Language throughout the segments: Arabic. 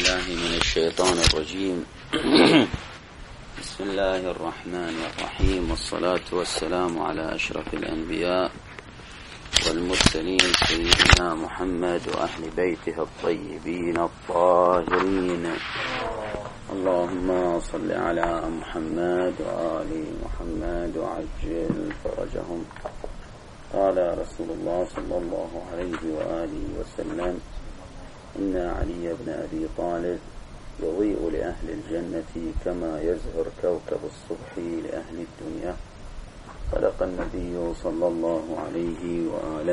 بالله من الشيطان الرجيم. بسم الله الرحمن الرحيم، والصلاة والسلام على أشرف الأنبياء والمرسلين سيدنا محمد وأهل بيته الطيبين الطاهرين. اللهم صل على محمد وآل محمد وعجل فرجهم. قال رسول الله صلى الله عليه وآله وسلم: إن علي بن أبي طالب يضيء لأهل الجنة كما يزهر كوكب الصبح لأهل الدنيا. صدق النبي صلى الله عليه وآله.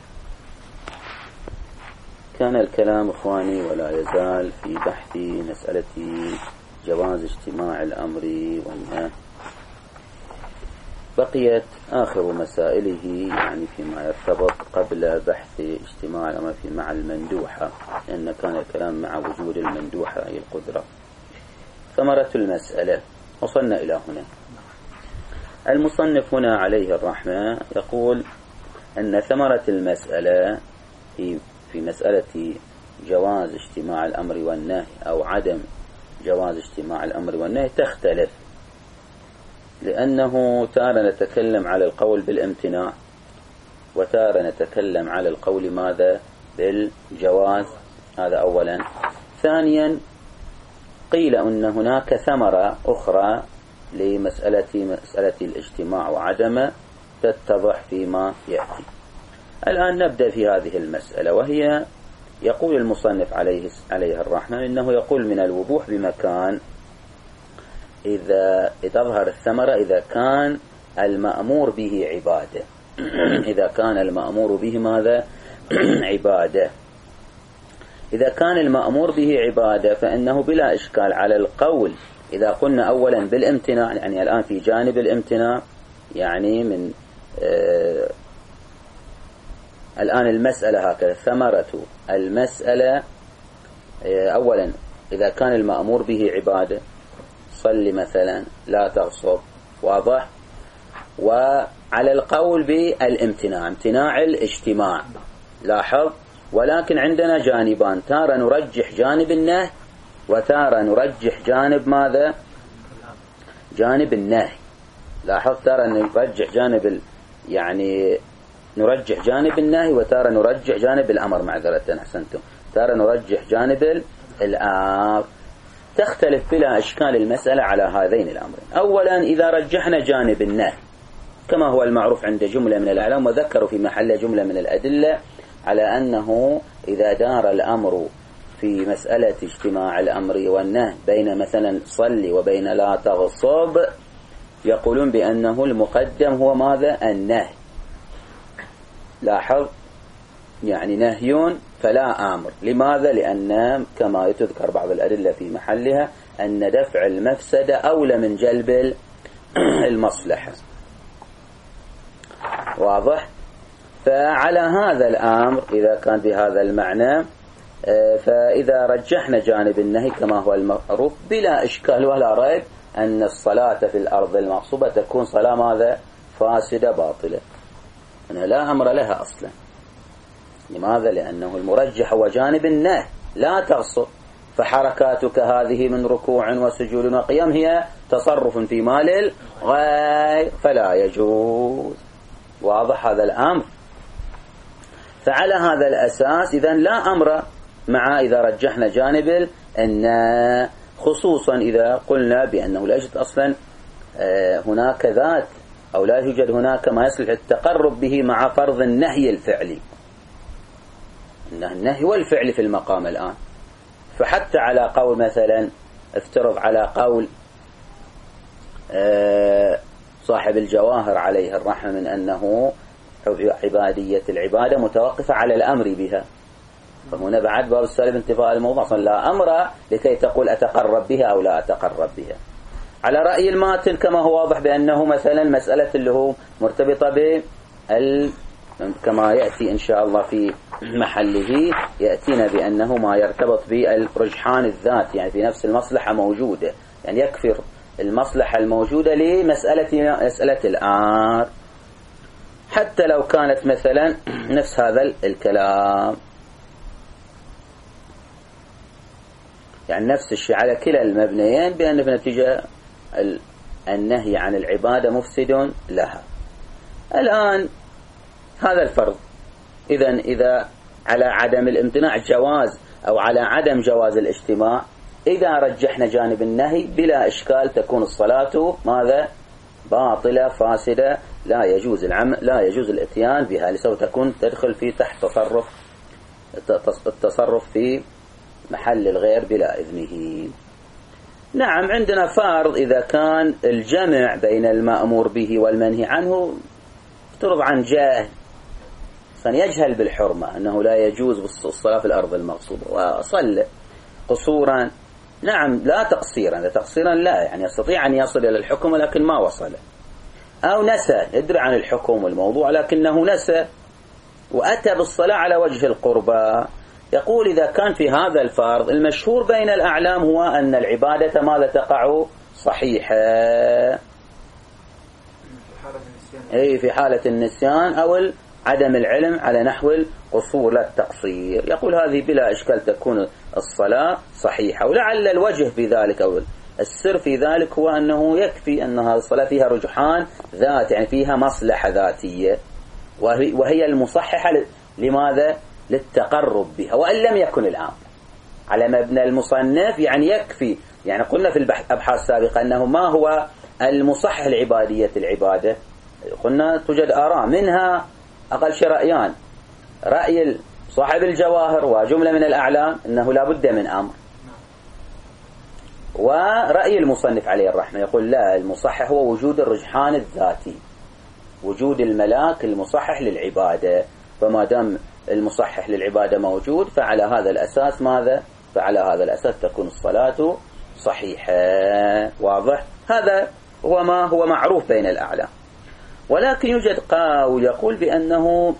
كان الكلام إخواني ولا يزال في بحث مسألة جواز اجتماع الأمر والنهي. بقيت آخر مسائله يعني فيما يرتبط قبل بحث اجتماع الأمر مع المندوحة، لأن كان الكلام مع وجود المندوحة أي القدرة. ثمرة المسألة وصلنا إلى هنا. المصنف هنا عليه الرحمة يقول أن ثمرة المسألة في مسألة جواز اجتماع الأمر والنهي أو عدم جواز اجتماع الأمر والنهي تختلف، لأنه تارة نتكلم على القول بالامتناع، وتارة نتكلم على القول ماذا بالجواز. هذا أولا. ثانيا قيل أن هناك ثمرة أخرى لمسألة الاجتماع وعدمه تتضح فيما يأتي. الآن نبدأ في هذه المسألة، وهي يقول المصنف عليه الرحمة إنه يقول من الوضوح بمكان إذا تظهر الثمرة إذا كان المأمور به عبادة. إذا كان المأمور به ماذا؟ عبادة. إذا كان المأمور به عبادة فإنه بلا إشكال على القول. إذا قلنا أولا بالامتناع، يعني الآن في جانب الامتناع، يعني من الآن المسألة هكذا. ثمرة المسألة أولا إذا كان المأمور به عبادة، صل مثلا، لا تغصب، واضح. وعلى القول بالامتناع، امتناع الاجتماع، لاحظ. ولكن عندنا جانبان، تارة نرجح جانب النهي، وتارة نرجح جانب ماذا؟ جانب النهي. لاحظ، تارة نرجح جانب يعني نرجح جانب النهي، وتارة نرجح جانب الأمر. معذرة، أحسنتم. تارة نرجح جانب الأمر. تختلف بلا إشكال المسألة على هذين الأمرين. أولا إذا رجحنا جانب النهي كما هو المعروف عند جملة من الأعلام، وذكروا في محل جملة من الأدلة على أنه إذا دار الأمر في مسألة اجتماع الأمر والنهي بين مثلا صلي وبين لا تغصب، يقولون بأنه المقدم هو ماذا؟ النهي. لاحظ، يعني نهي فلا آمر. لماذا؟ لأن كما تذكر بعض الأدلة في محلها أن دفع المفسدة أولى من جلب المصلحة، واضح. فعلى هذا الأمر إذا كان بهذا المعنى، فإذا رجحنا جانب النهي كما هو المعروف بلا إشكال ولا ريب أن الصلاة في الأرض المغصوبة تكون صلاة ماذا؟ فاسدة باطلة، أنها لا أمر لها أصلا. لماذا؟ لأنه المرجح هو جانب النهي، لا تغصب. فحركاتك هذه من ركوع وسجود وقيام هي تصرف في مال الغير، فلا يجوز. واضح هذا الأمر. فعلى هذا الأساس إذن لا أمر مع إذا رجحنا جانب النهي، خصوصا إذا قلنا بأنه لا يوجد أصلا هناك ذات، أو لا يوجد هناك ما يصلح التقرب به مع فرض النهي الفعلي. النهي والفعل في المقام الآن. فحتى على قول مثلا، افترض على قول صاحب الجواهر عليه الرحمة من أنه عبادية العبادة متوقفة على الأمر بها، فهنا بعد باب السالب انتفاء الموضوع، لا أمر لكي تقول أتقرب بها أو لا أتقرب بها. على رأي الماتن كما هو واضح بأنه مثلا مسألة اللي هو مرتبطة كما يأتي إن شاء الله في محله، يأتينا بأنه ما يرتبط بالرجحان الذات، يعني في نفس المصلحة موجودة، يعني يكفر المصلحة الموجودة مسألة الآر، حتى لو كانت مثلا نفس هذا الكلام. يعني نفس الشيء على كلا المبنيين، بأن في نتيجة النهي عن العبادة مفسد لها. الآن هذا الفرض، إذا على عدم الامتناع جواز أو على عدم جواز الاجتماع، إذا رجحنا جانب النهي بلا إشكال تكون الصلاة ماذا؟ باطلة فاسدة، لا يجوز لا يجوز الاتيان بها، لسوف تكون تدخل في تحت التصرف في محل الغير بلا إذنه. نعم، عندنا فرض إذا كان الجمع بين المأمور به والمنهي عنه افترض عن جاهل، يجهل بالحرمة أنه لا يجوز الصلاة في الأرض المغصوبة وصلى قصورا، نعم لا تقصيرا، إذا تقصيرا لا، يعني يستطيع أن يصل إلى الحكم لكن ما وصل، أو نسى، يدري عن الحكم والموضوع لكنه نسى وأتى بالصلاة على وجه القربة. يقول إذا كان في هذا الفرض المشهور بين الأعلام هو أن العبادة ماذا تقع صحيحة، في حالة النسيان أو عدم العلم على نحو القصور لا التقصير. يقول هذه بلا إشكال تكون الصلاة صحيحة، ولعل الوجه في ذلك أو السر في ذلك هو أنه يكفي أن هذه الصلاة فيها رجحان ذات، يعني فيها مصلحة ذاتية، وهي المصححة لماذا؟ للتقرب بها، وإن لم يكن الآن على مبنى المصنف، يعني يكفي، يعني قلنا في الأبحاث السابقة أنه ما هو المصحح لعبادية العبادة، قلنا توجد آراء، منها أقل شيء رأيان، رأي صاحب الجواهر وجملة من الأعلام أنه لا بد من أمر، ورأي المصنف عليه الرحمة يقول لا، المصحح هو وجود الرجحان الذاتي، وجود الملاك المصحح للعبادة، فما دام المصحح للعبادة موجود فعلى هذا الأساس ماذا؟ فعلى هذا الأساس تكون الصلاة صحيحة. واضح؟ هذا هو ما هو معروف بين الأعلام. ولكن يوجد قول يقول بأنه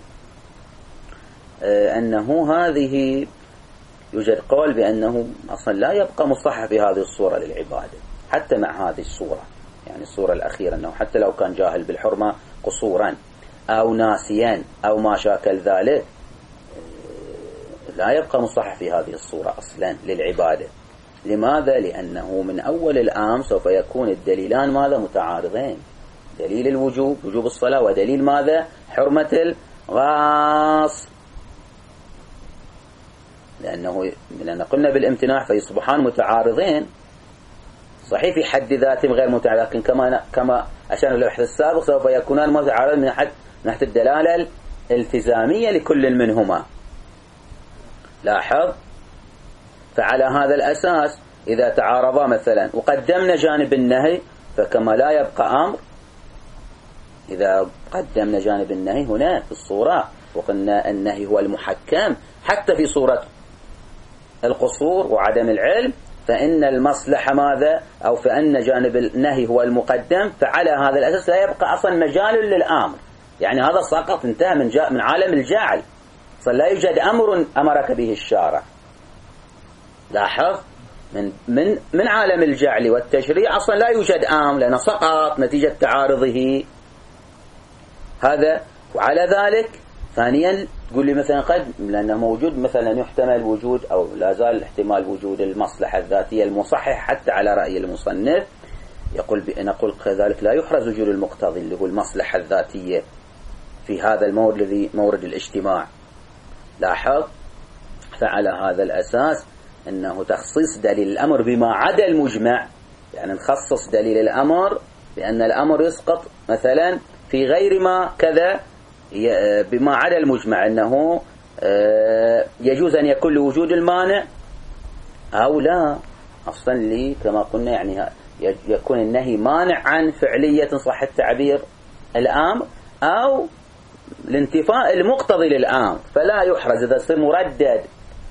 هذه، يوجد قول بأنه أصلا لا يبقى مصحح بهذه الصورة للعبادة حتى مع هذه الصورة، يعني الصورة الأخيرة، أنه حتى لو كان جاهل بالحرمة قصورا أو ناسيا أو ما شاكل ذلك لا يبقى مصحح في هذه الصورة أصلا للعبادة. لماذا؟ لأنه من أول الآن سوف يكون الدليلان ماذا؟ متعارضين، دليل الوجوب، وجوب الصلاة، ودليل ماذا؟ حرمة الغاص، لأن قلنا بالامتناع فيصبحان متعارضين، صحيح في حد ذاتهم غير متعارض، لكن كما أشار في البحث السابق سوف يكونان متعارضين من ناحية الدلالة الالتزامية لكل منهما. لاحظ، فعلى هذا الأساس إذا تعارضا مثلا وقدمنا جانب النهي، فكما لا يبقى أمر إذا قدمنا جانب النهي هنا في الصورة، وقلنا النهي هو المحكم حتى في صورة القصور وعدم العلم، فإن المصلحة ماذا؟ أو فإن جانب النهي هو المقدم، فعلى هذا الأساس لا يبقى أصلا مجال للأمر، يعني هذا سقط، انتهى من عالم الجعل، فلا يوجد أمر أمرك به الشارع. لاحظ، من عالم الجعل والتشريع أصلا لا يوجد أمر، لأنه سقط نتيجة تعارضه هذا. وعلى ذلك ثانيا تقول لي مثلا قد، لأنه موجود مثلا يحتمل وجود أو لا زال احتمال وجود المصلحة الذاتية المصحح حتى على رأي المصنف، نقول كذلك لا يحرز وجود المقتضي اللي هو المصلحة الذاتية في هذا المورد الذي مورد الاجتماع. لاحظ، فعلى هذا الأساس أنه تخصيص دليل الأمر بما عدا المجمع، يعني نخصص دليل الأمر بأن الأمر يسقط مثلا في غير ما كذا بما عدا المجمع، أنه يجوز أن يكون لوجود المانع أو لا، أصلا لي كما قلنا يعني يكون النهي مانع عن فعلية صح التعبير الأمر أو الانتفاء المقتضي للأمر، فلا يحرز إذا صار مردد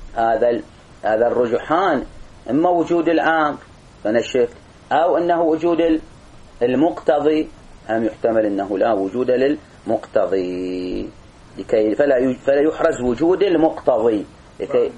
هذا الرجحان، إما وجود الأمر فنشك أو أنه وجود المقتضي، هم يحتمل أنه لا وجود للمقتضي، فلا يحرز وجود المقتضي لكي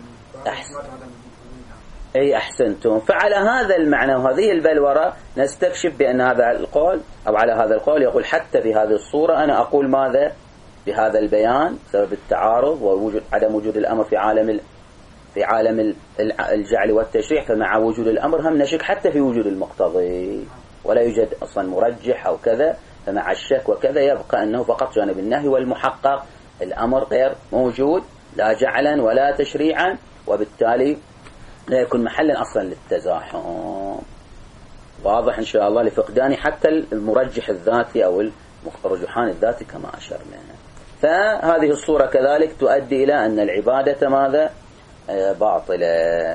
أحسنتم. فعلى هذا المعنى وهذه البلورة نستكشف بأن هذا القول أو على هذا القول يقول حتى بهذه الصورة أنا أقول ماذا؟ بهذا البيان سبب التعارض ووجود عدم وجود الأمر في عالم في عالم الجعل والتشريع، فمع وجود الأمر هم نشك حتى في وجود المقتضي، ولا يوجد أصلا مرجح أو كذا، فمع الشك وكذا يبقى أنه فقط جانب النهي، والمحقق الأمر غير موجود لا جعلا ولا تشريعا، وبالتالي لا يكون محلا أصلا للتزاحم. واضح إن شاء الله، لفقدان حتى المرجح الذاتي أو الرجحان الذاتي كما أشرنا. فهذه الصورة كذلك تؤدي إلى أن العبادة ماذا؟ باطلة.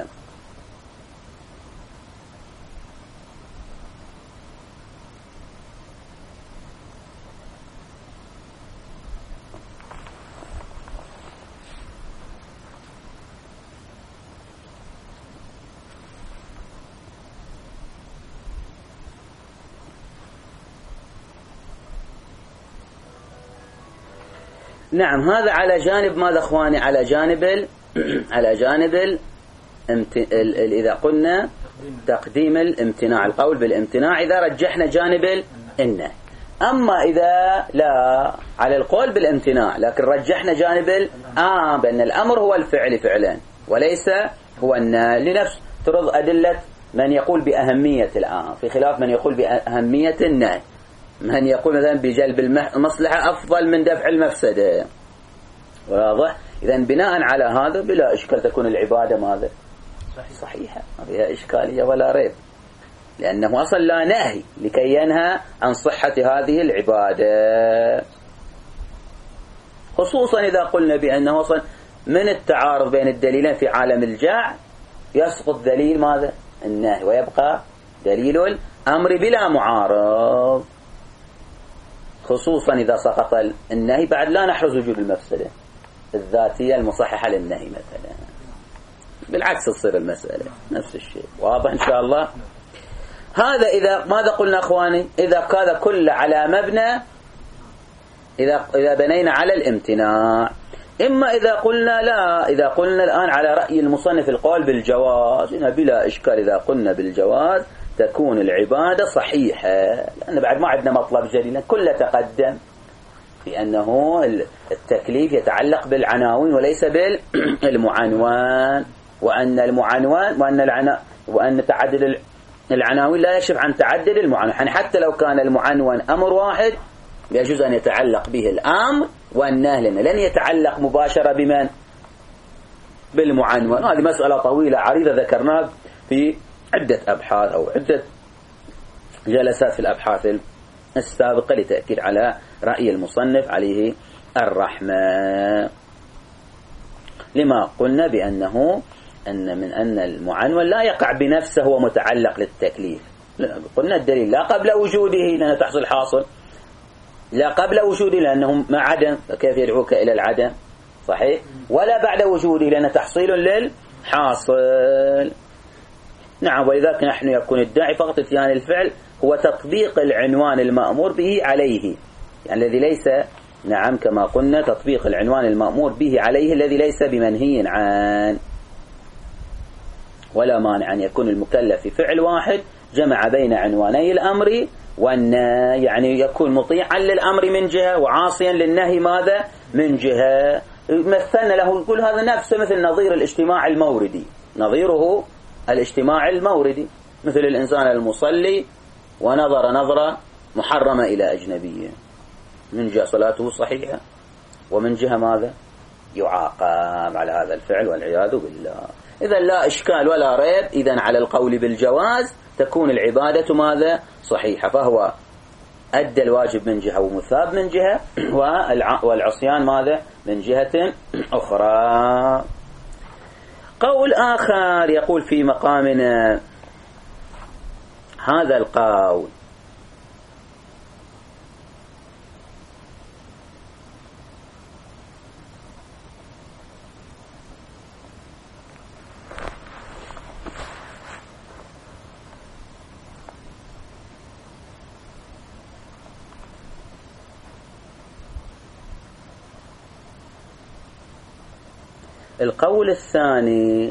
نعم، هذا على جانب ماذا اخواني؟ على جانب على جانب إذا قلنا تقديم الامتناع، القول بالامتناع إذا رجحنا جانب النهي. أما إذا لا على القول بالامتناع لكن رجحنا جانب بأن الأمر هو الفعل فعلا وليس هو النهي، لنفس ترض أدلة من يقول بأهمية في خلاف من يقول بأهمية النهي. من يقول مثلا بجلب المصلحة أفضل من دفع المفسدة. واضح؟ إذن بناء على هذا بلا إشكال تكون العبادة ماذا؟ صحيحة، ما فيها إشكالية ولا ريب، لأنه أصلا لا نهي لكي ينهى عن صحة هذه العبادة، خصوصا إذا قلنا بأنه أصلا من التعارض بين الدليلين في عالم الجعل يسقط دليل ماذا؟ النهي، ويبقى دليل الأمر بلا معارض، خصوصا إذا سقط النهي بعد لا نحرز وجود المفسدة الذاتية المصححة للنهي مثلا، بالعكس تصير المسألة نفس الشيء. واضح إن شاء الله؟ هذا إذا ماذا قلنا أخواني؟ إذا كان كل على مبنى، إذا بنينا على الامتناع. إما إذا قلنا لا، إذا قلنا الآن على رأي المصنف القول بالجواز، هنا بلا إشكال إذا قلنا بالجواز تكون العبادة صحيحة، لأن بعد ما عندنا مطلب جديد، كله تقدم في أنه التكليف يتعلق بالعناوين وليس بالمعنوان، وأن المعنوان وأن تعدد العناوين لا يكشف عن تعدد المعنوان، يعني حتى لو كان المعنون أمر واحد يجوز أن يتعلق به الأمر والنهي، لن يتعلق مباشرة بمن؟ بالمعنون. هذه مسألة طويلة عريضة ذكرناها في عدة أبحاث أو عدة جلسات في الأبحاث السابقة لتأكيد على رأي المصنف عليه الرحمة، لما قلنا بأنه أن المعنون لا يقع بنفسه هو متعلق للتكليف. قلنا الدليل لا قبل وجوده لأنه تحصل حاصل، لا قبل وجوده لأنه مع عدم، فكيف يدعوك إلى العدم؟ صحيح. ولا بعد وجوده لأنه تحصيل للحاصل. نعم، ولذلك نحن يكون الداعي فقط اتيان الفعل هو تطبيق العنوان المأمور به عليه، يعني الذي ليس، نعم كما قلنا تطبيق العنوان المأمور به عليه الذي ليس بمنهي عنه. ولا مانع أن يكون المكلف في فعل واحد جمع بين عنواني الأمر والنهي، يعني يكون مطيعا للأمر من جهة وعاصيا للنهي ماذا؟ من جهة. مثلنا له يقول هذا نفسه مثل نظير الاجتماع الموردي، نظيره الاجتماع الموردي، مثل الإنسان المصلي ونظر نظرة محرمة إلى أجنبية، من جهة صلاته صحيحة ومن جهة ماذا؟ يعاقب على هذا الفعل والعياذ بالله. إذا لا إشكال ولا ريب، إذا على القول بالجواز تكون العبادة ماذا؟ صحيحة، فهو أدى الواجب من جهة ومثاب من جهة، والعصيان ماذا؟ من جهة أخرى. قول آخر يقول في مقامنا هذا القول: القول الثاني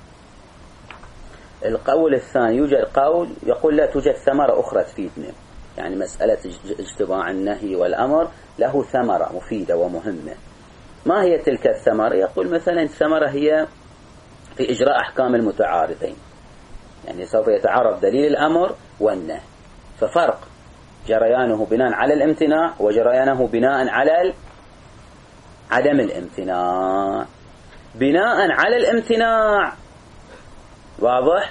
يوجد قول يقول لا توجد ثمرة أخرى تفيدنا، يعني مسألة اجتماع النهي والأمر له ثمرة مفيدة ومهمة. ما هي تلك الثمرة؟ يقول مثلا الثمرة هي في إجراء أحكام المتعارضين، يعني سوف يتعارض دليل الأمر والنهي، ففرق جريانه بناء على الامتناع وجريانه بناء على عدم الامتناع. بناء على الامتناع واضح؟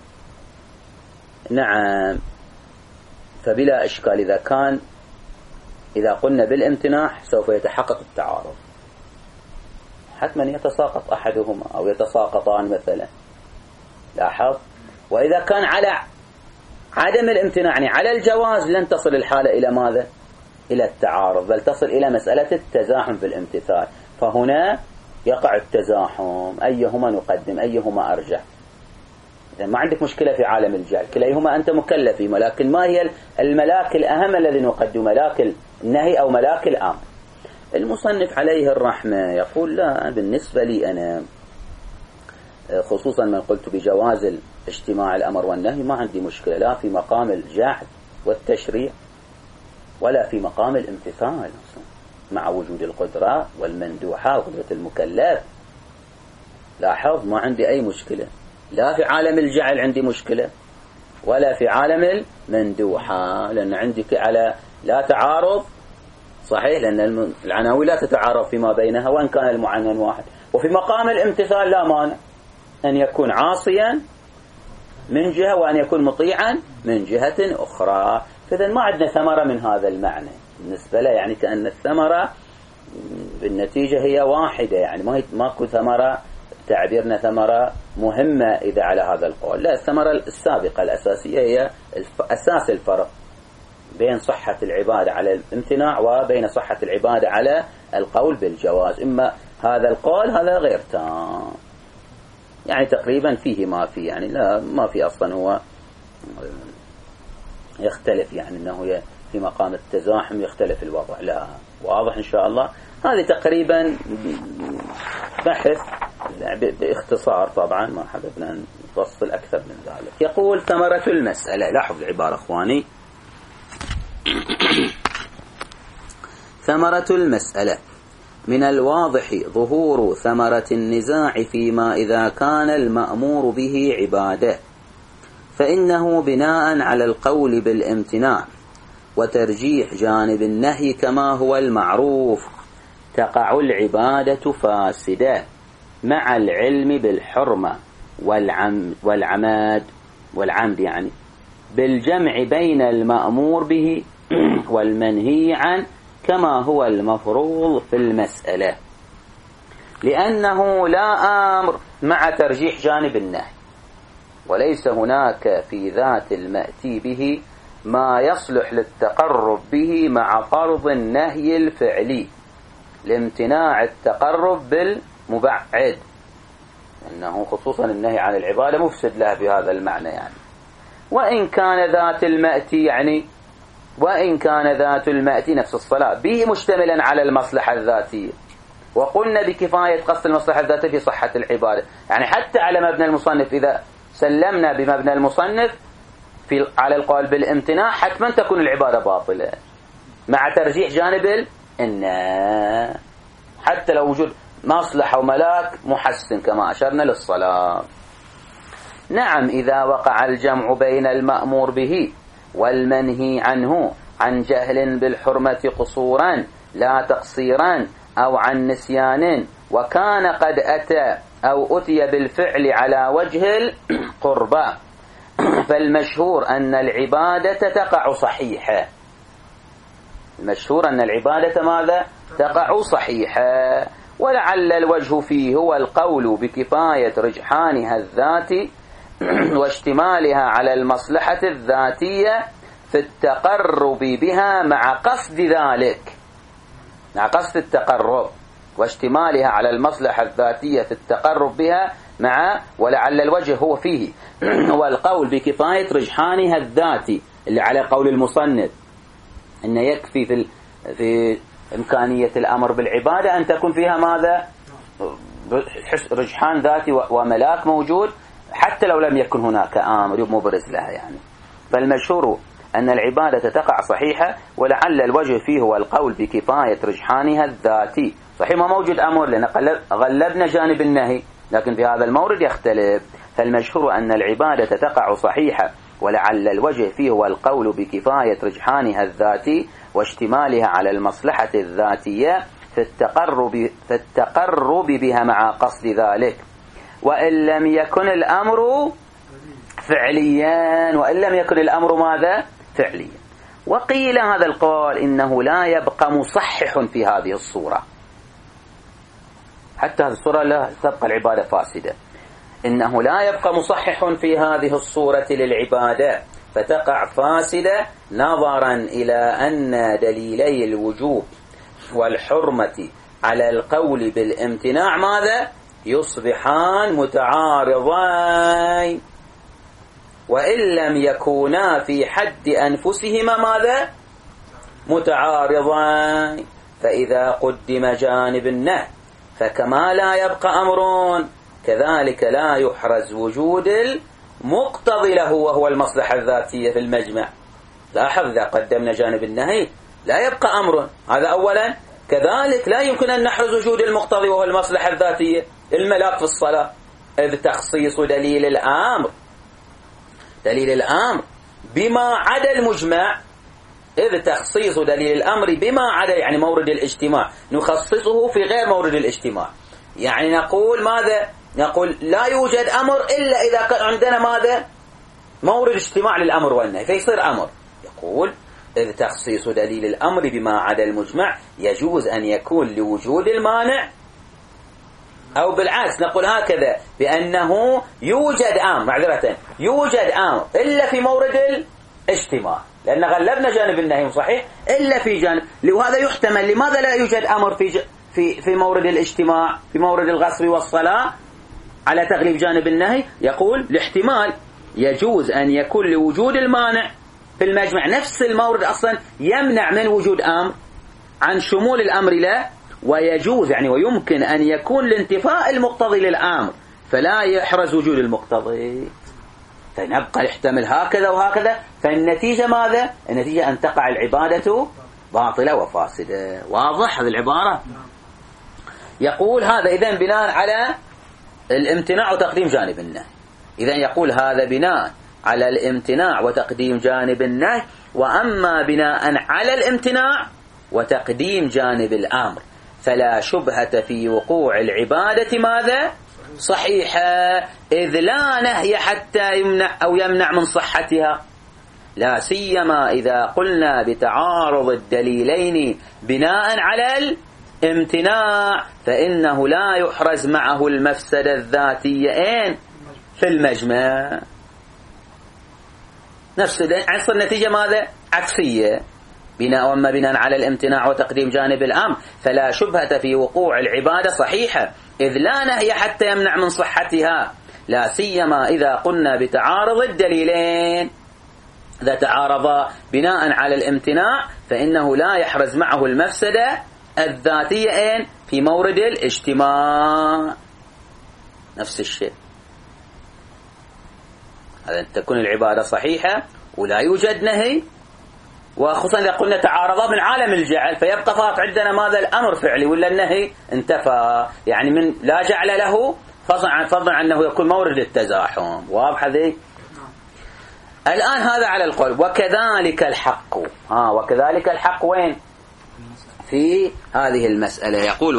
نعم، فبلا إشكال إذا قلنا بالامتناع سوف يتحقق التعارض، حتما يتساقط أحدهما أو يتساقطان مثلا، لاحظ. وإذا كان على عدم الامتناع يعني على الجواز لن تصل الحالة إلى ماذا؟ إلى التعارض، بل تصل إلى مسألة التزاحم في الامتثال، فهنا يقع التزاحم، أيهما نقدم أيهما أرجح. إذا ما عندك مشكلة في عالم الجهل، كليهما أنت مكلف فيه، ولكن ما هي الملاك الأهم الذي نقدم؟ ملاك النهي أو ملاك الأمر؟ المصنف عليه الرحمة يقول لا، بالنسبة لي أنا خصوصا من قلت بجواز اجتماع الأمر والنهي ما عندي مشكلة، لا في مقام الجعل والتشريع ولا في مقام الامتثال، مع وجود القدرة والمندوحة وقدرة المكلف. لاحظ، ما عندي أي مشكلة، لا في عالم الجعل عندي مشكلة ولا في عالم المندوحة، لأن عندك على لا تعارض صحيح، لأن العناوين لا تتعارض فيما بينها وإن كان المعنون واحد. وفي مقام الامتثال لا مانع أن يكون عاصيا من جهة وأن يكون مطيعا من جهة أخرى. فإذا ما عندنا ثمرة من هذا المعنى بالنسبة له، يعني كأن الثمرة بالنتيجة هي واحدة، يعني ماكو ثمرة تعبيرنا ثمرة مهمة إذا على هذا القول. لا، الثمرة السابقة الأساسية هي أساس الفرق بين صحة العبادة على الامتناع وبين صحة العبادة على القول بالجواز. إما هذا القول هذا غير تام، يعني تقريبا فيه ما فيه، يعني لا ما في أصلا هو يختلف، يعني أنه في مقام التزاحم يختلف الوضع، لا واضح إن شاء الله. هذه تقريبا بحث باختصار، طبعا ما حببنا أن نفصل أكثر من ذلك. يقول ثمرة المسألة، لاحظ العبارة أخواني، ثمرة المسألة: من الواضح ظهور ثمرة النزاع فيما إذا كان المأمور به عبادة، فإنه بناء على القول بالامتناع وترجيح جانب النهي كما هو المعروف تقع العبادة فاسدة مع العلم بالحرمة والعمد يعني بالجمع بين المأمور به والمنهي عنه كما هو المفروض في المسألة، لأنه لا أمر مع ترجيح جانب النهي، وليس هناك في ذات المأتي به ما يصلح للتقرب به مع فرض النهي الفعلي لامتناع التقرب بالمبعد، إنه خصوصا النهي عن العبادة مفسد له بهذا المعنى، يعني وإن كان ذات المأتي نفس الصلاة به مشتملا على المصلحة الذاتية، وقلنا بكفاية قصد المصلحة الذاتية في صحة العبادة، يعني حتى على مبنى المصنف إذا سلمنا بمبنى المصنف على القول بالامتناع حتما تكون العبادة باطلة مع ترجيح جانب النهي، حتى لو وجود مصلحة وملاك محسن كما أشرنا للصلاة. نعم، إذا وقع الجمع بين المأمور به والمنهي عنه عن جهل بالحرمة قصورا لا تقصيرا أو عن نسيان، وكان قد أتى أو أتي بالفعل على وجه القربة، فالمشهور أن العبادة تقع صحيحة. المشهور أن العبادة ماذا؟ تقع صحيحة، ولعل الوجه فيه هو القول بكفاية رجحانها الذاتي واشتمالها على المصلحة الذاتية في التقرب بها مع قصد ذلك، مع قصد التقرب واشتمالها على المصلحة الذاتية في التقرب بها ولعل الوجه هو فيه هو القول بكفاية رجحانها الذاتي، اللي على قول المصنف أن يكفي في إمكانية الأمر بالعبادة أن تكون فيها ماذا؟ رجحان ذاتي وملاك موجود، حتى لو لم يكن هناك آمر مبرز لها يعني. فالمشهور أن العبادة تقع صحيحة، ولعل الوجه فيه هو القول بكفاية رجحانها الذاتي. صحيح ما موجود أمر لأن غلبنا جانب النهي، لكن في هذا المورد يختلف. فالمشهور أن العبادة تقع صحيحة، ولعل الوجه فيه هو القول بكفاية رجحانها الذاتي واشتمالها على المصلحة الذاتية في التقرب بها مع قصد ذلك، وإن لم يكن الأمر فعليا. وإن لم يكن الأمر ماذا؟ فعليا. وقيل هذا القول إنه لا يبقى مصحح في هذه الصورة، حتى هذه الصورة لا تبقى العبادة فاسدة. إنه لا يبقى مصحح في هذه الصورة للعبادة فتقع فاسدة، نظرا إلى أن دليلي الوجوب والحرمة على القول بالامتناع ماذا؟ يصبحان متعارضين، وإن لم يكونا في حد أنفسهما ماذا؟ متعارضين. فإذا قدم جانب النهي فكما لا يبقى أمر، كذلك لا يحرز وجود المقتضي له وهو المصلحة الذاتية في المجمع. لاحظ إذا قدمنا جانب النهي لا يبقى أمر، هذا أولا. كذلك لا يمكن أن نحرز وجود المقتضي وهو المصلحة الذاتية، الملاك في الصلاة، إذ تخصيص دليل الأمر بما عدا المجمع، إذ تخصيص دليل الأمر بما عدا يعني مورد الاجتماع نخصصه في غير مورد الاجتماع. يعني نقول ماذا؟ نقول لا يوجد أمر إلا إذا كان عندنا ماذا؟ مورد اجتماع للأمر والنهي فيصير أمر. يقول إذ تخصيص دليل الأمر بما عدا المجمع يجوز أن يكون لوجود المانع، أو بالعكس نقول هكذا بأنه يوجد أمر إلا في مورد الاجتماع، لأن غلبنا جانب النهي صحيح إلا في جانب. وهذا يحتمل. لماذا لا يوجد أمر في مورد الاجتماع، في مورد الغسل والصلاة على تغليب جانب النهي؟ يقول الاحتمال يجوز أن يكون لوجود المانع في المجمع، نفس المورد أصلا يمنع من وجود أمر عن شمول الأمر له، ويجوز يعني ويمكن أن يكون لانتفاء المقتضي للأمر فلا يحرز وجود المقتضي. فنبقى يحتمل هكذا وهكذا، فالنتيجة ماذا؟ النتيجة أن تقع العبادة باطلة وفاسدة. واضح هذه العبارة؟ يقول هذا إذن بناء على الامتناع وتقديم جانب النهي. إذن يقول هذا بناء على الامتناع وتقديم جانب النهي. وأما بناء على الامتناع وتقديم جانب الأمر فلا شبهة في وقوع العبادة ماذا؟ صحيحة، إذ لا نهي حتى يمنع من صحتها، لا سيما إذا قلنا بتعارض الدليلين بناء على الامتناع، فإنه لا يحرز معه المفسدة الذاتية في المجمع. نفس النتيجة ماذا؟ عكسية. وأما بناء على الامتناع وتقديم جانب الأمر فلا شبهة في وقوع العبادة صحيحة، إذ لا نهي حتى يمنع من صحتها، لا سيما إذا قلنا بتعارض الدليلين. إذا تعارضا بناء على الامتناع فإنه لا يحرز معه المفسدة الذاتية في مورد الاجتماع. نفس الشيء، هذا تكون العبادة صحيحة ولا يوجد نهي، وخصوصا إذا قلنا تعارضا من عالم الجعل فيبقى فقط عندنا ماذا؟ الأمر فعلي، ولا النهي انتفى، يعني من لا جعل له فضلا عن أنه يكون مورد للتزاحم. واضح ذي؟ الآن هذا على القول. وكذلك الحق، وكذلك الحق وين؟ في هذه المسألة يقول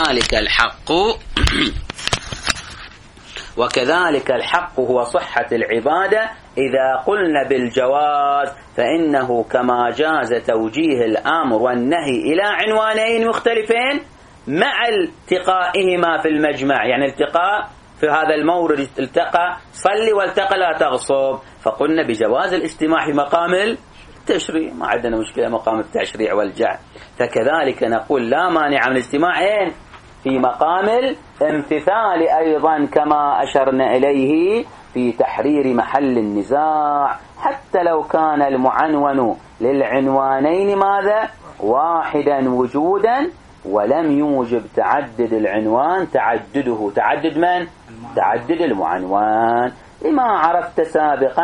وكذلك الحق هو صحة العبادة إذا قلنا بالجواز، فإنه كما جاز توجيه الأمر والنهي إلى عنوانين مختلفين مع التقائهما في المجمع. يعني التقاء في هذا المورد، التقى صلي والتقى لا تغصب، فقلنا بجواز الاجتماع في مقام التشريع، ما عندنا مشكلة مقام التشريع والجعل. فكذلك نقول لا مانع من الاجتماع في مقام الامتثال أيضا، كما أشرنا إليه في تحرير محل النزاع، حتى لو كان المعنون للعنوانين ماذا؟ واحدا وجودا، ولم يوجب تعدد العنوان تعدده. تعدد من؟ تعدد المعنوان، لما عرفت سابقا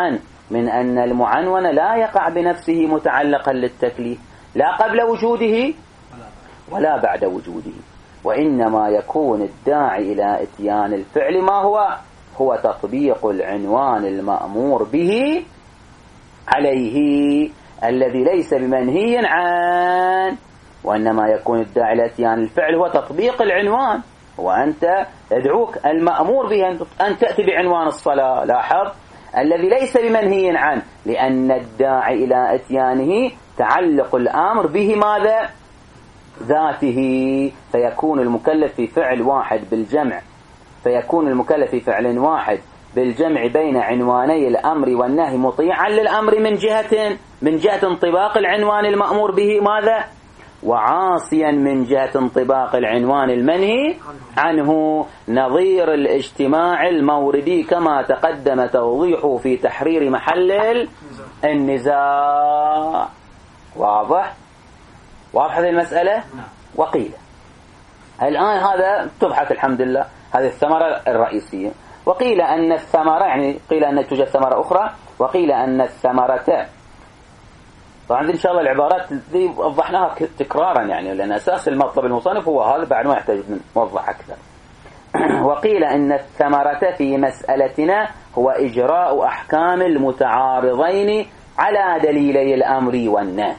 من أن المعنون لا يقع بنفسه متعلقا للتكليف لا قبل وجوده ولا بعد وجوده، وإنما يكون الداعي إلى إتيان الفعل ما هو تطبيق العنوان المأمور به عليه الذي ليس بمنهي عنه. وإنما يكون الداعي إلى إتيان الفعل هو تطبيق العنوان، وأنت يدعوك المأمور به أن تأتي بعنوان الصلاة، لاحظ، الذي ليس بمنهي عنه، لأن الداعي إلى إتيانه تعلق الأمر به ماذا؟ ذاته، فيكون المكلف في فعل واحد بالجمع، فيكون المكلف في فعل واحد بالجمع بين عنواني الأمر والنهي مطيعا للأمر من جهة انطباق العنوان المأمور به ماذا؟ وعاصيا من جهة انطباق العنوان المنهي عنه، نظير الاجتماع الموردي كما تقدم توضيحه في تحرير محل النزاع. واضح هذه المسألة؟ وقيل الآن هذا تبحث الحمد لله هذه الثمرة الرئيسية. وقيل أن الثمرة، يعني قيل أن توجد ثمرة أخرى، وقيل أن الثمرة، طبعا إن شاء الله العبارات دي وضحناها تكرارا، يعني لأن أساس المطلب المصنف هو هذا، بعد ما يحتاج نوضح أكثر. وقيل أن الثمرة في مسألتنا هو إجراء أحكام المتعارضين على دليلي الأمر والنهي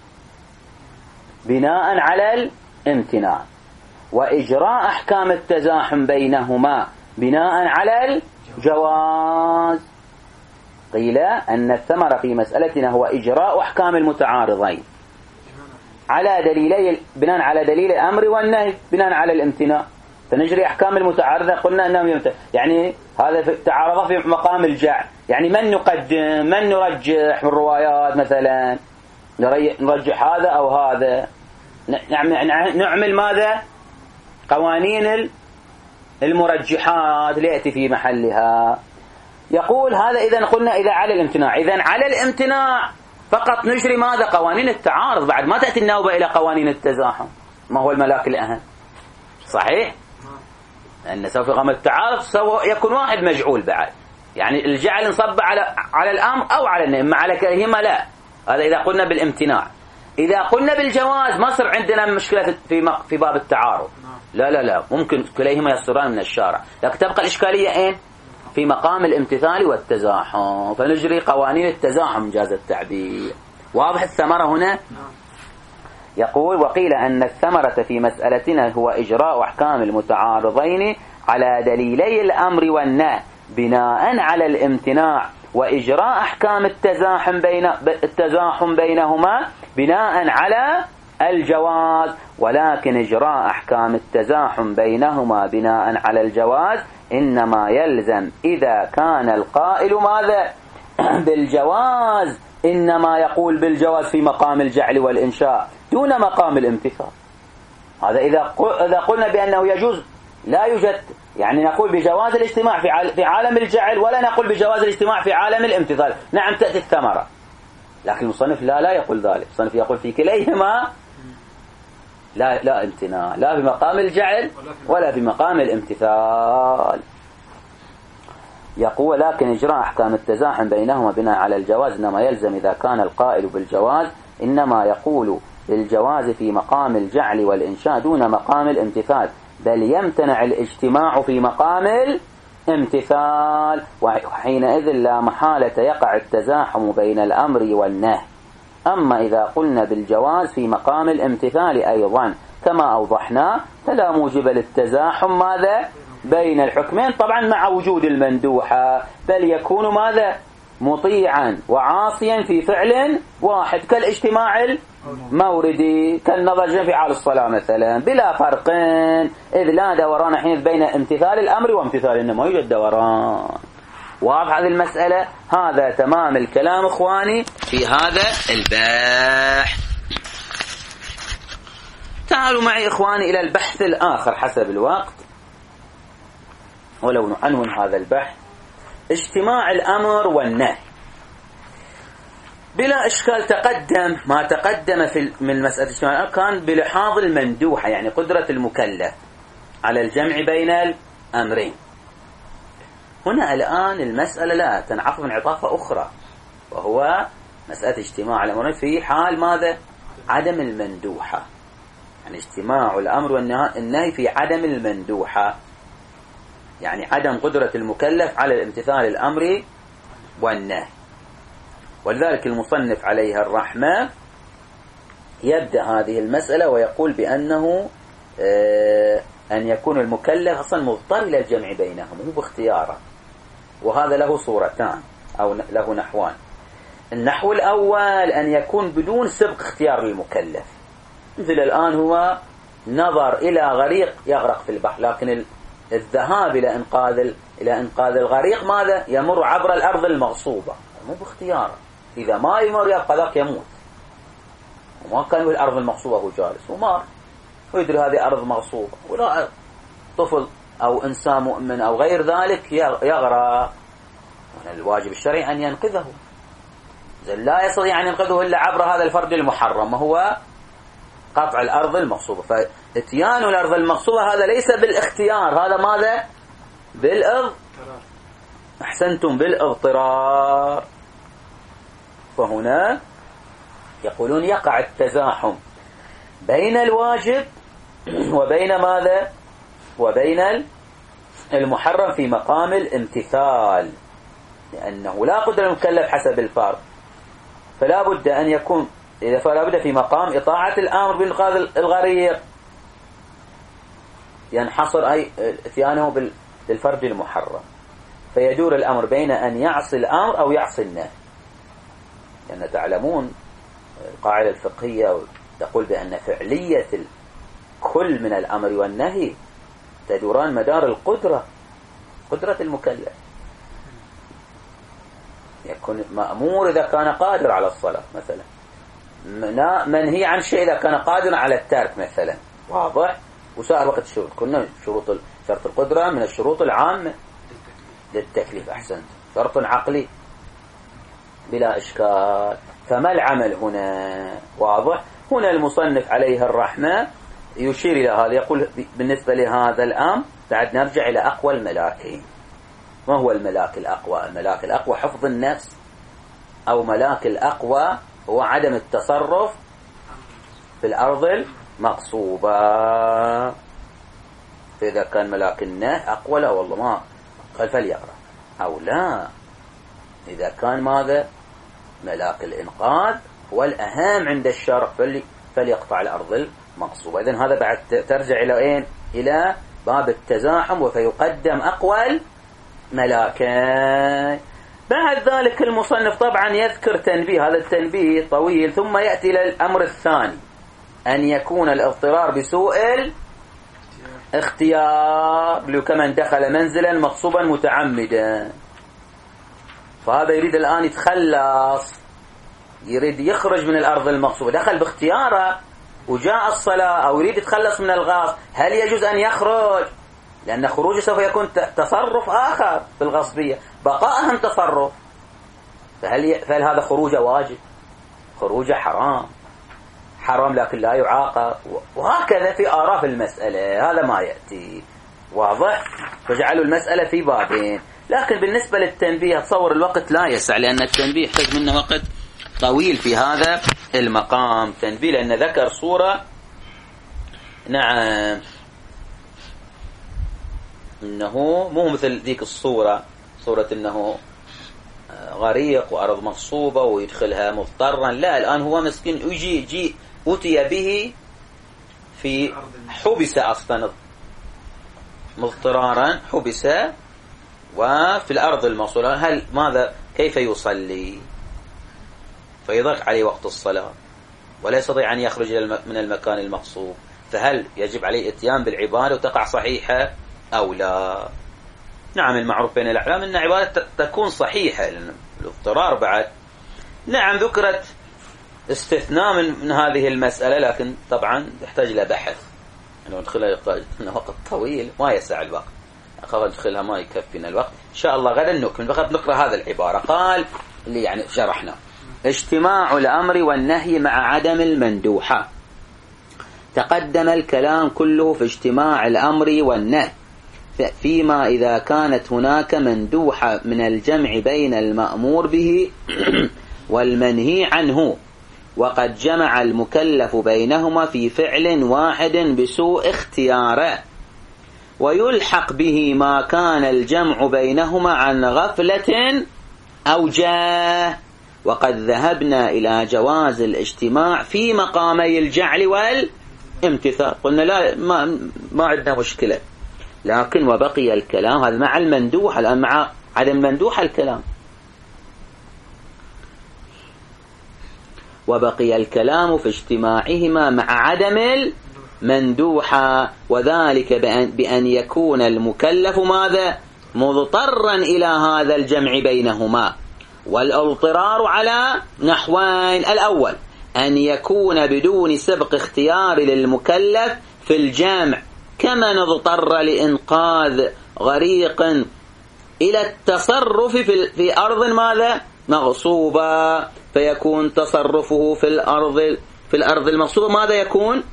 بناء على الامتناع، وإجراء أحكام التزاحم بينهما بناء على الجواز. قيل أن الثمرة في مسألتنا هو إجراء أحكام المتعارضين على دليلي، بناء على دليل الأمر والنهي بناء على الامتناع، فنجري أحكام المتعارضة. قلنا أنهم يمتنع، يعني هذا تعارض في مقام الجعل، يعني من نقدم من نرجح من الروايات، مثلا نرجح هذا أو هذا، نعمل ماذا؟ قوانين المرجحات ليأتي في محلها. يقول هذا إذا قلنا إذا على الامتناع، إذا على الامتناع فقط نجري ماذا؟ قوانين التعارض، بعد ما تأتي النوبة إلى قوانين التزاحم. ما هو الملاك الأهم؟ صحيح أن سوف يقام التعارض سوف يكون واحد مجعول بعد، يعني الجعل انصب على الأمر أو على النهي، إما على كليهما لا. هذا إذا قلنا بالامتناع. إذا قلنا بالجواز ما صار عندنا مشكلة في باب التعارض، لا ممكن كليهما يصدران من الشارع، لكن تبقى الإشكالية أين؟ في مقام الامتثال والتزاحم، فنجري قوانين التزاحم جاز التعبير. واضح الثمرة هنا؟ يقول وقيل أن الثمرة في مسألتنا هو إجراء أحكام المتعارضين على دليلي الأمر والنهي بناء على الامتناع، وإجراء أحكام التزاحم بينهما بناء على الجواز. ولكن إجراء أحكام التزاحم بينهما بناء على الجواز إنما يلزم إذا كان القائل ماذا؟ بالجواز، إنما يقول بالجواز في مقام الجعل والإنشاء دون مقام الامتثال. هذا إذا قلنا بأنه يجوز، لا يوجد، يعني نقول بجواز الاجتماع في عالم الجعل، ولا نقول بجواز الاجتماع في عالم الامتثال. نعم تأتي الثمرة، لكن المصنف لا يقول ذلك. المصنف يقول في كليهما لا امتناع، لا في مقام الجعل ولا في مقام الامتثال. يقول لكن إجراء أحكام التزاحم بينهما بناء على الجواز إنما يلزم إذا كان القائل بالجواز إنما يقول بالجواز في مقام الجعل والإنشاء دون مقام الامتثال، بل يمتنع الاجتماع في مقام الامتثال، وحينئذ لا محالة يقع التزاحم بين الأمر والنهي. أما إذا قلنا بالجواز في مقام الامتثال أيضا كما أوضحنا فلا موجب للتزاحم ماذا؟ بين الحكمين، طبعا مع وجود المندوحة، بل يكون ماذا؟ مطيعا وعاصيا في فعل واحد كالاجتماع الموردي، كالنظر في حال الصلاة مثلا، بلا فرق، إذ لا دوران حين بين امتثال الأمر وامتثال النهي، ما يوجد دوران. واضح هذه المسألة؟ هذا تمام الكلام إخواني في هذا البحث. تعالوا معي إخواني إلى البحث الآخر حسب الوقت، ولو نعنون هذا البحث اجتماع الأمر والنهي. بلا إشكال تقدم ما تقدم من مسألة اجتماع الأمر كان بلحاظ المندوحة، يعني قدرة المكلف على الجمع بين الأمرين. هنا الآن المسألة لا تنعطف انعطافة أخرى، وهو مسألة اجتماع الأمرين في حال ماذا؟ عدم المندوحة. يعني اجتماع الأمر والنهي في عدم المندوحة، يعني عدم قدرة المكلف على الامتثال الأمر والنهي. ولذلك المصنف عليها الرحمة يبدأ هذه المسألة ويقول بأنه أن يكون المكلف أصلا مضطر إلى الجمع بينهم مو باختياره، وهذا له صورتان أو له نحوان. النحو الأول أن يكون بدون سبق اختيار للمكلف، مثل الآن هو نظر إلى غريق يغرق في البحر، لكن الذهاب إلى إنقاذ الغريق ماذا؟ يمر عبر الأرض المغصوبة، مو باختياره. إذا ما يمر يبقى ذاك يموت، وما كان في الأرض المغصوبة هو جالس ومار ويدري هذه أرض مغصوبة، ولا طفل أو إنسان مؤمن أو غير ذلك يغرق، الواجب الشرعي أن ينقذه. لا يستطيع أن ينقذه إلا عبر هذا الفرد المحرم وهو قطع الأرض المغصوبة. فاتيان الأرض المغصوبة هذا ليس بالاختيار، هذا ماذا؟ أحسنتم، بالاضطرار. فهنا يقولون يقع التزاحم بين الواجب وبين ماذا؟ وبين المحرم في مقام الامتثال، لأنه لا قدر المكلف حسب الفرض، فلا بد أن يكون فلا بد في مقام إطاعة الأمر بإنقاذ الغريق ينحصر أي اتيانه بالفرد المحرم، فيدور الأمر بين أن يعصي الأمر أو يعصي النهي. لأن تعلمون القاعدة الفقهية تقول بأن فعلية كل من الأمر والنهي تدوران مدار قدرة المكلف. يكون مأمور إذا كان قادر على الصلاة مثلا، منهي عن شيء إذا كان قادر على الترك مثلا، واضح؟ وسائر وقت الشروط كنا شرط القدرة من الشروط العامة للتكليف. أحسنت، شرط عقلي بلا إشكال. فما العمل هنا؟ واضح. هنا المصنف عليه الرحمة يشير إلى هذا، يقول بالنسبة لهذا الأمر بعد نرجع إلى أقوى الملاكين. ما هو الملاك الأقوى؟ الملاك الأقوى حفظ النفس، أو ملاك الأقوى هو عدم التصرف في الأرض المغصوبة. فإذا كان ملاك النهي أقوى لا والله ما قال فليقرأ، أو لا إذا كان ماذا؟ ملاك الإنقاذ هو الأهم عند الشرع فليقطع الأرض المغصوبة. إذن هذا بعد ترجع إلى أين؟ إلى باب التزاحم، وفيقدم أقوى ملاكين. بعد ذلك المصنف طبعا يذكر تنبيه، هذا التنبيه طويل، ثم يأتي إلى الأمر الثاني أن يكون الاضطرار بسوء الاختيار كمن دخل منزلا مغصوبا متعمدا. فهذا يريد الآن يتخلص، يريد يخرج من الأرض المغصوبة، دخل باختياره وجاء الصلاة أو يريد يتخلص من الغاصب، هل يجوز أن يخرج؟ لأن خروجه سوف يكون تصرف آخر في الغصبية، بقاءهم تصرف. فهل هذا خروجه واجب؟ خروجه حرام لكن لا يعاقب، وهكذا في آراء في المسألة. هذا ما يأتي واضح. فجعلوا المسألة في بابين. لكن بالنسبة للتنبيه تصور الوقت لا يسع، لأن التنبيه يحتاج منه وقت طويل في هذا المقام. تنبيه لأن ذكر صورة، نعم، إنه مو مثل ذيك الصورة، صورة إنه غريق وأرض مغصوبة ويدخلها مضطرا. لا، الآن هو مسكين يجي أتي به في حبس أصلا مضطرارا، حبس وفي الأرض المغصوبة. هل ماذا كيف يصلي؟ فيضيق عليه وقت الصلاة ولا يستطيع أن يخرج من المكان المغصوب، فهل يجب عليه اتيان بالعبادة وتقع صحيحة أو لا؟ نعم، المعروف بين الأعلام أن عبادة تكون صحيحة، لأن الاضطرار بعد. نعم، ذكرت استثناء من هذه المسألة، لكن طبعا يحتاج إلى بحث، لو ندخلها يحتاج وقت طويل ما يسع الوقت، أخذ ندخلها ما يكفينا الوقت. إن شاء الله غدا نكمل، فقط نقرأ هذا العبارة. قال اللي يعني شرحنا: اجتماع الأمر والنهي مع عدم تقدم الكلام كله في اجتماع الأمر والنهي فيما إذا كانت هناك مندوحة من الجمع بين المأمور به والمنهي عنه، وقد جمع المكلف بينهما في فعل واحد بسوء اختياره، ويلحق به ما كان الجمع بينهما عن غفلة أو جاه. وقد ذهبنا إلى جواز الاجتماع في مقامي الجعل والامتثال، قلنا لا ما عندنا مشكلة، لكن وبقي الكلام هذا مع المندوح، الآن مع عدم مندوح الكلام، وبقي الكلام في اجتماعهما مع عدم المندوحة، وذلك بأن يكون المكلف ماذا؟ مضطرا إلى هذا الجمع بينهما. والاضطرار على نحوين: الأول أن يكون بدون سبق اختيار للمكلف في الجمع، كمن اضطر لإنقاذ غريق إلى التصرف في أرض ماذا؟ مغصوبة، فيكون تصرفه في الأرض المغصوبة ماذا يكون؟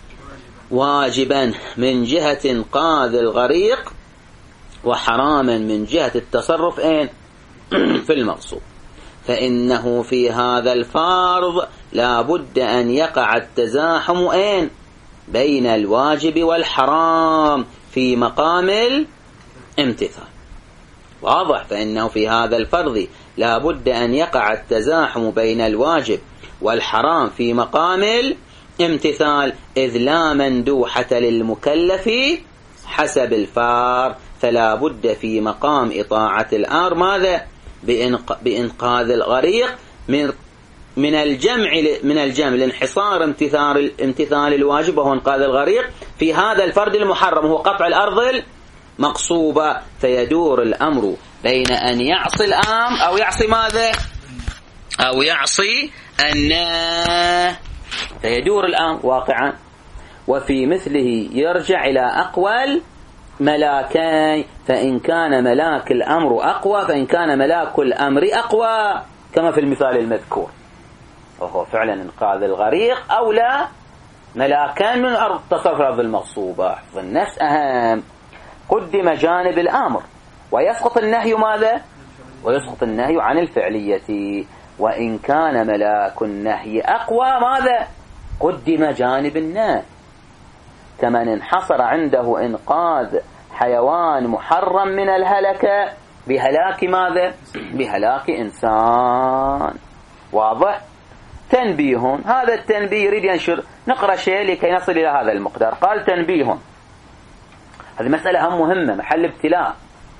واجبا من جهة إنقاذ الغريق، وحراما من جهة التصرف في المغصوب. فإنه في هذا الفرض لا بد أن يقع التزاحم بين الواجب والحرام في مقام الامتثال. واضح؟ فإنه في هذا الفرض لا بد أن يقع التزاحم بين الواجب والحرام في مقام الامتثال، إذ لا مندوحة للمكلف حسب الفار، فلا بد في مقام إطاعة الأمر ماذا؟ بإنقاذ الغريق من الجمع لانحصار امتثال الواجب وهو إنقاذ الغريق في هذا الفرد المحرم هو قطع الأرض المقصوبة، فيدور الأمر بين أن يعصي الآمر أو يعصي ماذا؟ أو يعصي النهي، فيدور الأمر واقعا. وفي مثله يرجع إلى أقوال ملاكين، فإن كان ملاك الأمر أقوى فإن كان ملاك الأمر أقوى، كما في المثال المذكور، وهو فعلا إنقاذ الغريق أو لا ملاكان من أرض تصرف الأرض المغصوبة. والنفس أهم، قدم جانب الأمر ويسقط النهي ماذا؟ ويسقط النهي عن الفعلية. وإن كان ملاك النهي أقوى ماذا؟ قدم جانب النهي، كمن انحصر عنده إنقاذ حيوان محرم من الهلكة بهلاك ماذا؟ بهلاك إنسان. واضح؟ تنبيه، هذا التنبيه يريد ينشر، نقرأ شيء لكي نصل إلى هذا المقدار. قال تنبيه، هذه مسألة هم مهمة، محل ابتلاء.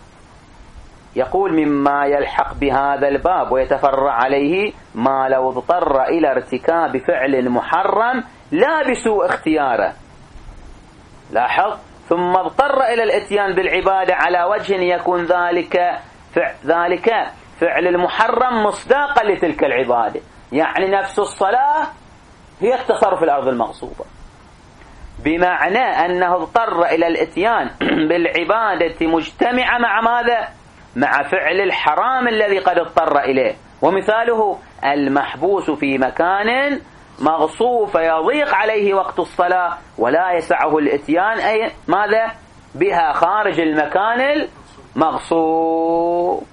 يقول مما يلحق بهذا الباب ويتفرع عليه ما لو اضطر إلى ارتكاب فعل محرم لا بسوء اختياره، لاحظ، ثم اضطر إلى الاتيان بالعبادة على وجه يكون ذلك فعل المحرم مصداقا لتلك العبادة، يعني نفس الصلاة هي التصرف في الأرض المغصوبة، بمعنى أنه اضطر إلى الاتيان بالعبادة مجتمعة مع ماذا؟ مع فعل الحرام الذي قد اضطر إليه. ومثاله المحبوس في مكان مغصوب فيضيق عليه وقت الصلاة ولا يسعه الاتيان أي ماذا؟ بها خارج المكان المغصوب.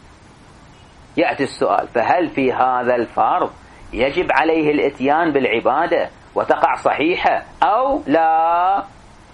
يأتي السؤال، فهل في هذا الفرض يجب عليه الاتيان بالعبادة وتقع صحيحة أو لا؟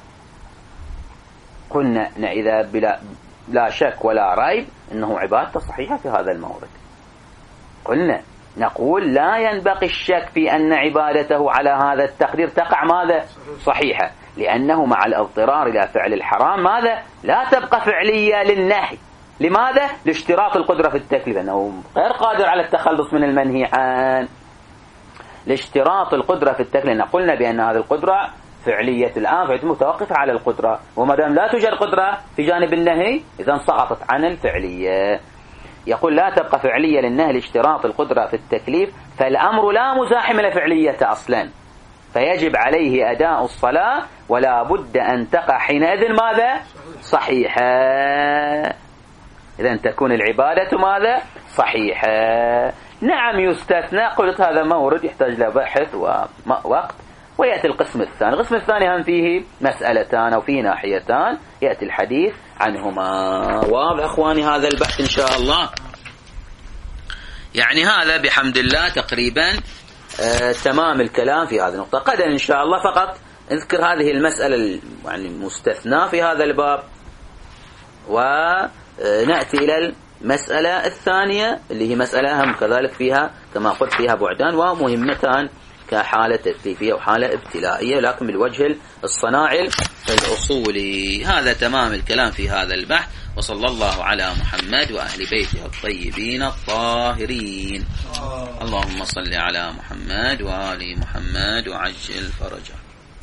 قلنا إذا لا شك ولا ريب أنه عبادة صحيحة في هذا المورد. قلنا نقول لا ينبغي الشك في أن عبادته على هذا التقدير تقع ماذا؟ صحيحة، لأنه مع الاضطرار إلى فعل الحرام ماذا؟ لا تبقى فعلية للنهي. لماذا؟ لاشتراط القدرة في التكليف، أنه غير قادر على التخلص من المنهي عنه، لاشتراط القدرة في التكليف. قلنا بأن هذه القدرة فعلية الآن فهي متوقفة على القدرة، وما دام لا توجد قدرة في جانب النهي إذن سقطت عن الفعلية. يقول لا تبقى فعلية للنهي لاشتراط القدرة في التكليف، فالأمر لا مزاحم لفعلية أصلا، فيجب عليه أداء الصلاة ولا بد أن تقع حينئذ ماذا؟ صحيحة. إذن تكون العبادة ماذا؟ صحيحة. نعم يستثنى، قلت هذا مورد يحتاج إلى بحث ووقت، ويأتي القسم الثاني. القسم الثاني هم فيه مسألتان أو فيه ناحيتان يأتي الحديث عنهما. واضح أخواني هذا البحث إن شاء الله؟ يعني هذا بحمد الله تقريبا تمام الكلام في هذه النقطة. غدا إن شاء الله فقط نذكر هذه المسألة يعني المستثنى في هذا الباب، ونأتي إلى المسألة الثانية اللي هي مسألة هم كذلك فيها كما قلت فيها بعدان ومهمتان كحالة تثليثية وحالة ابتلائية، لكن بالوجه الصناعي الأصولي. هذا تمام الكلام في هذا البحث. وصلى الله على محمد وأهل بيته الطيبين الطاهرين. اللهم صل على محمد وآل محمد وعجل فرجه.